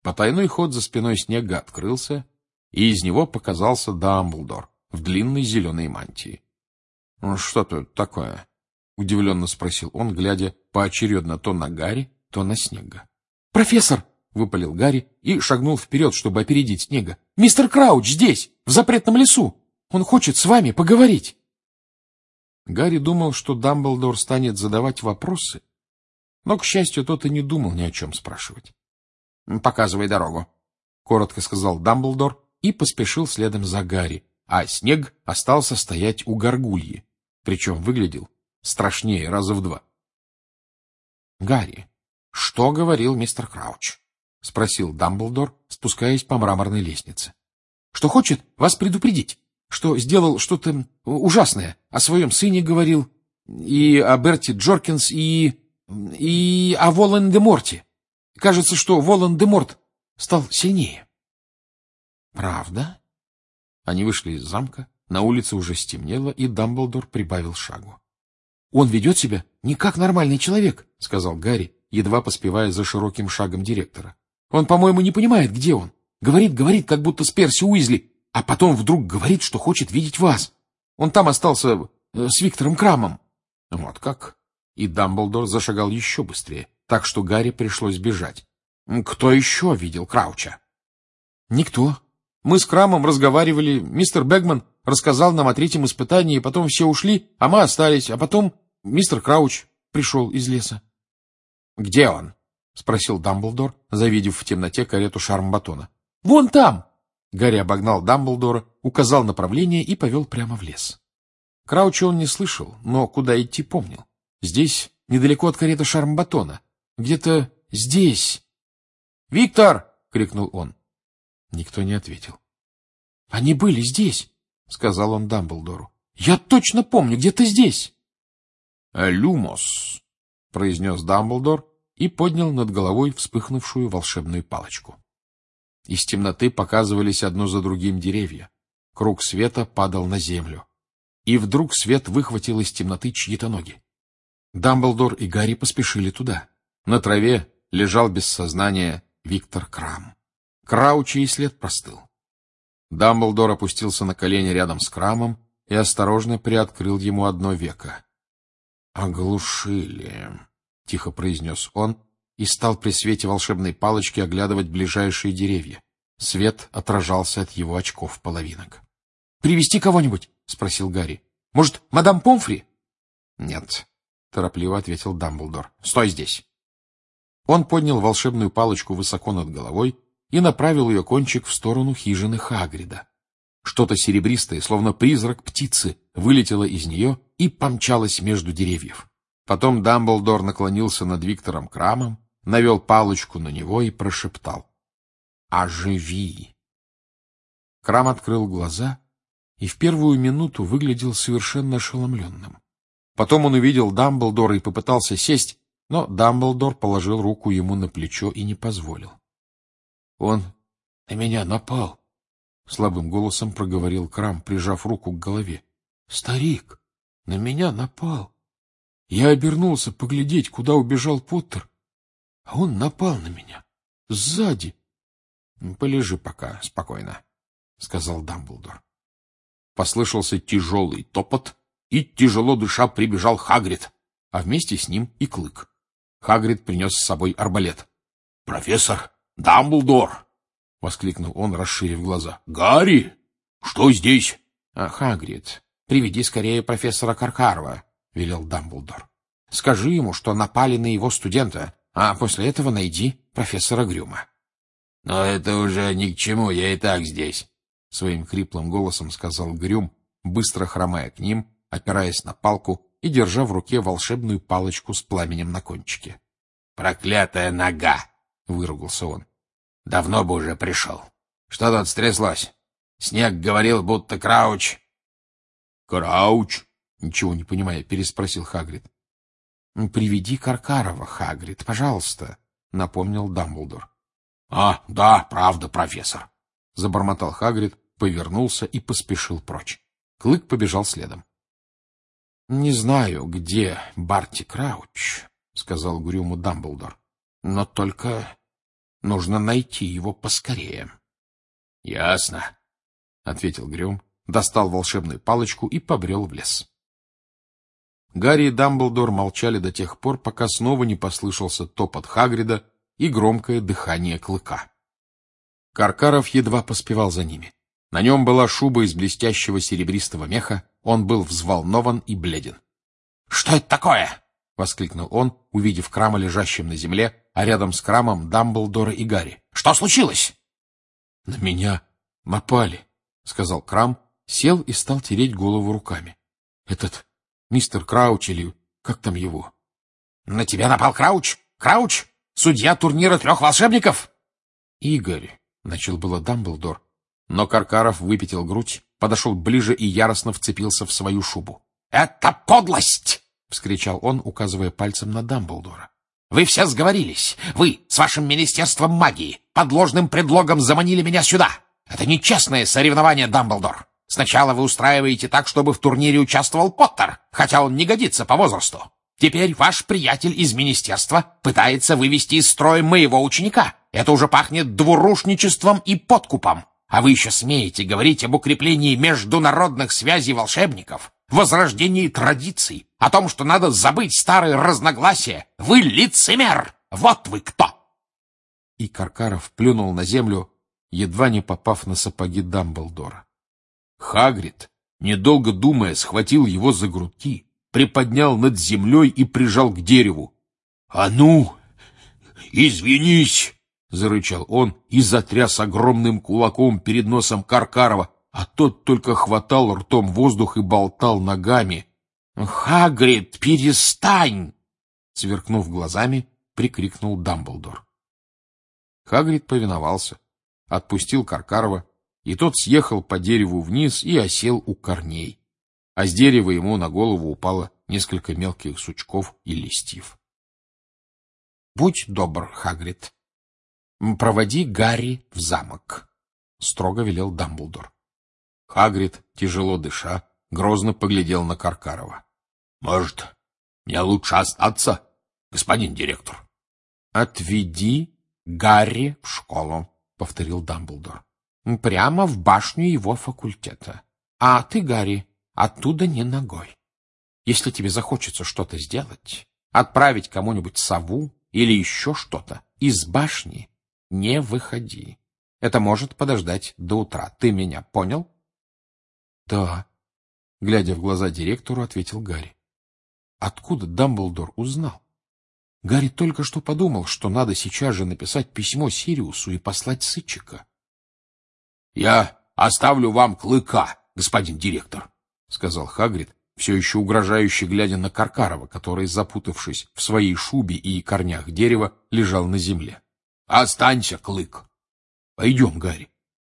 Потайной ход за спиной Снегга открылся, и из него показался Дамблдор в длинной зеленой мантии. — Что тут такое? — удивленно спросил он, глядя поочередно то на Гарри, то на Снегга. — Профессор! — выпалил Гарри и шагнул вперед, чтобы опередить Снегга. — Мистер Крауч здесь, в запретном лесу! Он хочет с вами поговорить! Гарри думал, что Дамблдор станет задавать вопросы, но, к счастью, тот и не думал ни о чем спрашивать. — Показывай дорогу, — коротко сказал Дамблдор и поспешил следом за Гарри, а Снегг остался стоять у горгульи, причем выглядел страшнее раза в 2. — Гарри, что говорил мистер Крауч? — спросил Дамблдор, спускаясь по мраморной лестнице. — Что хочет вас предупредить, что сделал что-то ужасное, о своем сыне говорил, и о Берти Джоркинс, и о Волан-де-Морте. Кажется, что Волан-де-Морт стал сильнее. — Правда? Они вышли из замка, на улице уже стемнело, и Дамблдор прибавил шагу. — Он ведет себя не как нормальный человек, — сказал Гарри, едва поспевая за широким шагом директора. — Он, по-моему, не понимает, где он. Говорит, как будто с Перси Уизли, а потом вдруг говорит, что хочет видеть вас. Он там остался с Виктором Крамом. — Вот как? И Дамблдор зашагал еще быстрее, так что Гарри пришлось бежать. — Кто еще видел Крауча? — Никто. Мы с Крамом разговаривали, мистер Бэгман рассказал нам о 3-м испытании, потом все ушли, а мы остались, а потом мистер Крауч пришел из леса. — Где он? — спросил Дамблдор, завидев в темноте карету Шармбатона. — Вон там! Гарри обогнал Дамблдора, указал направление и повел прямо в лес. Крауча он не слышал, но куда идти помнил. Здесь, недалеко от кареты Шармбатона. Где-то здесь. «Виктор!» — крикнул он. Никто не ответил. — Они были здесь, — сказал он Дамблдору. — Я точно помню, где-то здесь. — Люмос, — произнес Дамблдор и поднял над головой вспыхнувшую волшебную палочку. Из темноты показывались одно за другим деревья. Круг света падал на землю. И вдруг свет выхватил из темноты чьи-то ноги. Дамблдор и Гарри поспешили туда. На траве лежал без сознания Виктор Крам. Крауча и след простыл. Дамблдор опустился на колени рядом с Крамом и осторожно приоткрыл ему одно веко. — Оглушили, — тихо произнес он и стал при свете волшебной палочки оглядывать ближайшие деревья. Свет отражался от его очков-половинок. — Привести кого-нибудь? — спросил Гарри. — Может, мадам Помфри? — Нет, — торопливо ответил Дамблдор. — Стой здесь. Он поднял волшебную палочку высоко над головой и направил ее кончик в сторону хижины Хагрида. Что-то серебристое, словно призрак птицы, вылетело из нее и помчалось между деревьев. Потом Дамблдор наклонился над Виктором Крамом, навел палочку на него и прошептал: «Оживи!». Крам открыл глаза и в первую минуту выглядел совершенно ошеломленным. Потом он увидел Дамблдора и попытался сесть, но Дамблдор положил руку ему на плечо и не позволил. — Он на меня напал, — слабым голосом проговорил Крам, прижав руку к голове. — Старик на меня напал. Я обернулся поглядеть, куда убежал Поттер, а он напал на меня сзади. — Полежи пока спокойно, — сказал Дамблдор. Послышался тяжелый топот, и, тяжело дыша, прибежал Хагрид, а вместе с ним и Клык. Хагрид принес с собой арбалет. — Профессор Дамблдор! — воскликнул он, расширив глаза. — Гарри! Что здесь? — Хагрид, приведи скорее профессора Каркарова, — велел Дамблдор. — Скажи ему, что напали на его студента, а после этого найди профессора Грюма. — Но это уже ни к чему, я и так здесь, — своим хриплым голосом сказал Грюм, быстро хромая к ним, опираясь на палку и держа в руке волшебную палочку с пламенем на кончике. — Проклятая нога! — выругался он. — Давно бы уже пришел. Что тут стряслось? Снег говорил, будто Крауч... — Крауч? — ничего не понимая, переспросил Хагрид. — Приведи Каркарова, Хагрид, пожалуйста, — напомнил Дамблдор. — Да, правда, профессор, — забормотал Хагрид, повернулся и поспешил прочь. Клык побежал следом. — Не знаю, где Барти Крауч, — сказал угрюмо Дамблдор, — но только Нужно найти его поскорее. — Ясно, — ответил Грюм, достал волшебную палочку и побрел в лес. Гарри и Дамблдор молчали до тех пор, пока снова не послышался топот Хагрида и громкое дыхание Клыка. Каркаров едва поспевал за ними. На нем была шуба из блестящего серебристого меха, он был взволнован и бледен. — Что это такое? — воскликнул он, увидев Крама лежащим на земле, а рядом с Крамом Дамблдора и Гарри. — Что случилось? — На меня напали, — сказал Крам, сел и стал тереть голову руками. — Этот мистер Крауч или как там его? — На тебя напал Крауч? Крауч? Судья турнира 3 волшебников? — Игорь, — начал было Дамблдор, но Каркаров выпятил грудь, подошел ближе и яростно вцепился в свою шубу. — Это подлость! — вскричал он, указывая пальцем на Дамблдора. — Вы все сговорились. Вы с вашим Министерством магии под ложным предлогом заманили меня сюда. Это нечестное соревнование, Дамблдор. Сначала вы устраиваете так, чтобы в турнире участвовал Поттер, хотя он не годится по возрасту. Теперь ваш приятель из министерства пытается вывести из строя моего ученика. Это уже пахнет двурушничеством и подкупом. А вы еще смеете говорить об укреплении международных связей волшебников, возрождении традиций, о том, что надо забыть старые разногласия. Вы лицемер! Вот вы кто! И Каркаров плюнул на землю, едва не попав на сапоги Дамблдора. Хагрид, недолго думая, схватил его за грудки, приподнял над землей и прижал к дереву. — А ну, извинись! — зарычал он и затряс огромным кулаком перед носом Каркарова, а тот только хватал ртом воздух и болтал ногами. — Хагрид, перестань! — сверкнув глазами, прикрикнул Дамблдор. Хагрид повиновался, отпустил Каркарова, и тот съехал по дереву вниз и осел у корней, а с дерева ему на голову упало несколько мелких сучков и листьев. — Будь добр, Хагрид, проводи Гарри в замок, — строго велел Дамблдор. Хагрид, тяжело дыша, грозно поглядел на Каркарова. — Может, мне лучше остаться, господин директор? — Отведи Гарри в школу, — повторил Дамблдор. — Прямо в башню его факультета. А ты, Гарри, оттуда не ногой. Если тебе захочется что-то сделать, отправить кому-нибудь сову или еще что-то, из башни не выходи. Это может подождать до утра. Ты меня понял? — Да, — глядя в глаза директору, ответил Гарри. Откуда Дамблдор узнал? Гарри только что подумал, что надо сейчас же написать письмо Сириусу и послать сытчика. — Я оставлю вам Клыка, господин директор, — сказал Хагрид, все еще угрожающе глядя на Каркарова, который, запутавшись в своей шубе и корнях дерева, лежал на земле. — Останься, Клык. Пойдем, Гарри.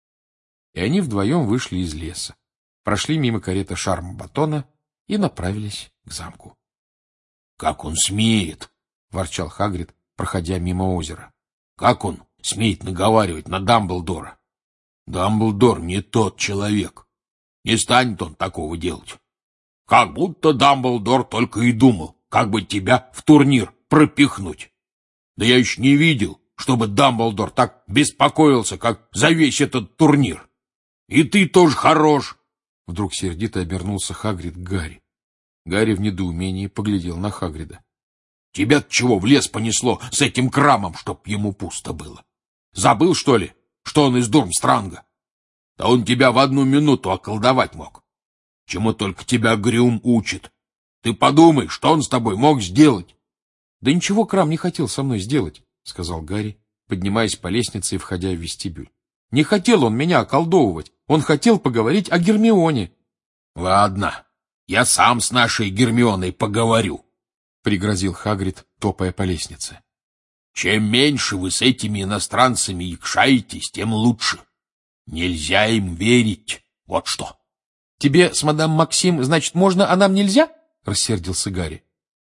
И они вдвоем вышли из леса, прошли мимо кареты Шарм-Батона и направились к замку. — Как он смеет! — ворчал Хагрид, проходя мимо озера. — Как он смеет наговаривать на Дамблдора? Дамблдор не тот человек. Не станет он такого делать. Как будто Дамблдор только и думал, как бы тебя в турнир пропихнуть. Да я еще не видел, чтобы Дамблдор так беспокоился, как за весь этот турнир. И ты тоже хорош. Вдруг сердито обернулся Хагрид к Гарри. Гарри в недоумении поглядел на Хагрида. — Тебя-то чего в лес понесло с этим Крамом, чтоб ему пусто было? Забыл, что ли, что он из Дурмстранга? Да он тебя в 1 минуту околдовать мог. Чему только тебя Грюм учит. Ты подумай, что он с тобой мог сделать. — Да ничего Крам не хотел со мной сделать, — сказал Гарри, поднимаясь по лестнице и входя в вестибюль. — Не хотел он меня околдовывать. Он хотел поговорить о Гермионе. — Ладно, я сам с нашей Гермионой поговорю, — пригрозил Хагрид, топая по лестнице. — Чем меньше вы с этими иностранцами якшаетесь, тем лучше. Нельзя им верить. Вот что. — Тебе с мадам Максим, значит, можно, а нам нельзя? — рассердился Гарри.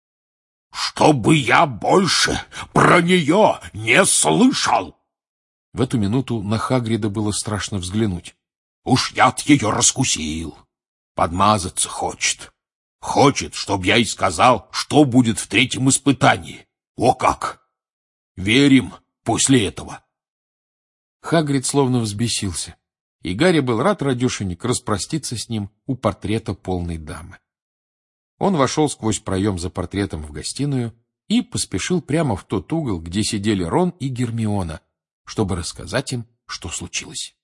— Чтобы я больше про нее не слышал! В эту минуту на Хагрида было страшно взглянуть. Уж я-то ее раскусил. Подмазаться хочет. Хочет, чтоб я и сказал, что будет в 3-м испытании. О как! Верим после этого Хагрид словно взбесился, и Гарри был рад радешенек распроститься с ним у портрета полной дамы. Он вошел сквозь проем за портретом в гостиную и поспешил прямо в тот угол, где сидели Рон и Гермиона, чтобы рассказать им, что случилось.